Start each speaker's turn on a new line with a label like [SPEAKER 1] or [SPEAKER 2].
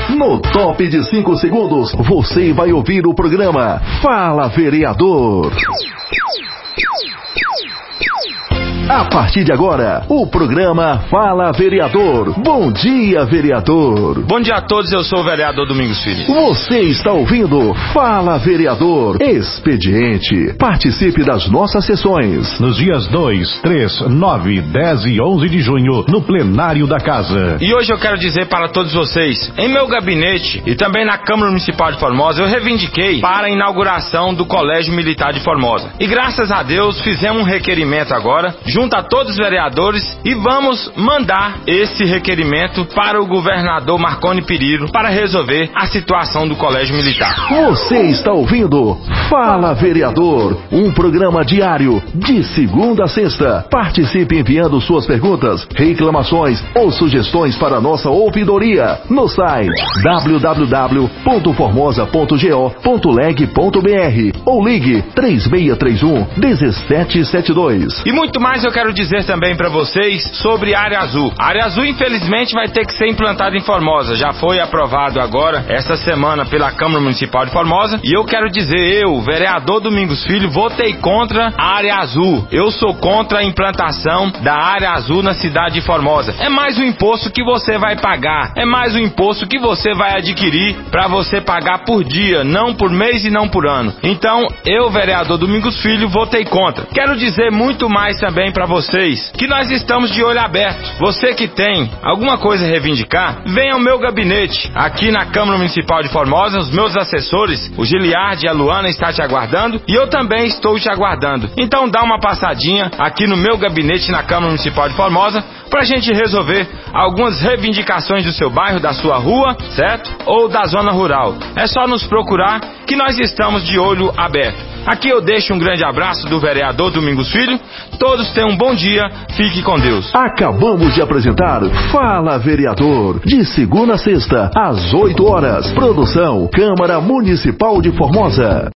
[SPEAKER 1] No top de 5 segundos, você vai ouvir o programa Fala Vereador. A partir de agora, o programa Fala Vereador. Bom dia, vereador.
[SPEAKER 2] Bom dia a todos, eu sou o vereador Domingos Filho.
[SPEAKER 1] Você está ouvindo Fala Vereador Expediente. Participe das nossas sessões.
[SPEAKER 3] Nos dias 2, 3, 9, 10 e 11 de junho, no plenário da Casa.
[SPEAKER 2] E hoje eu quero dizer para todos vocês, em meu gabinete e também na Câmara Municipal de Formosa, eu reivindiquei para a inauguração do Colégio Militar de Formosa. E graças a Deus fizemos um requerimento agora, junto a todos os vereadores, e vamos mandar esse requerimento para o governador Marconi Perillo para resolver a situação do Colégio Militar.
[SPEAKER 1] Você está ouvindo Fala Vereador, um programa diário de segunda a sexta. Participe enviando suas perguntas, reclamações ou sugestões para a nossa ouvidoria no site www.formosa.go.leg.br ou ligue 3631 1772.
[SPEAKER 2] E muito mais eu quero dizer também para vocês sobre a Área Azul. A Área Azul, infelizmente, vai ter que ser implantada em Formosa. Já foi aprovado agora, esta semana, pela Câmara Municipal de Formosa. E eu quero dizer, eu, vereador Domingos Filho, votei contra a Área Azul. Eu sou contra a implantação da Área Azul na cidade de Formosa. É mais um imposto que você vai pagar. É mais um imposto que você vai adquirir para você pagar por dia, não por mês e não por ano. Então, eu, vereador Domingos Filho, votei contra. Quero dizer muito mais também para vocês que nós estamos de olho aberto. Você que tem alguma coisa a reivindicar, venha ao meu gabinete aqui na Câmara Municipal de Formosa. Os meus assessores, o Giliardi e a Luana, estão te aguardando e eu também estou te aguardando. Então dá uma passadinha aqui no meu gabinete na Câmara Municipal de Formosa pra gente resolver algumas reivindicações do seu bairro, da sua rua, certo? Ou da zona rural. É só nos procurar que nós estamos de olho aberto. Aqui eu deixo um grande abraço do vereador Domingos Filho. Todos tenham um bom dia. Fique com Deus.
[SPEAKER 1] Acabamos de apresentar Fala Vereador, de segunda a sexta, às 8 horas. Produção Câmara Municipal de Formosa.